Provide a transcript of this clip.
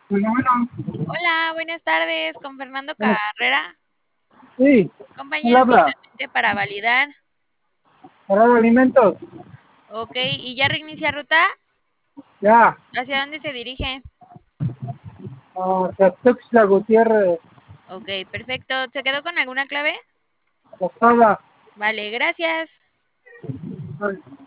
Bueno, bueno, Hola, buenas tardes, con Fernando bueno, Carrera. sí, él Compañero, habla, finalmente para validar. para de alimentos, Ok, ¿y ya reinicia ruta? ya, ¿Hacia dónde se dirige? hacia Tuxtla Gutiérrez, Ok, perfecto. ¿Se quedó con alguna clave? Posada, Vale, gracias.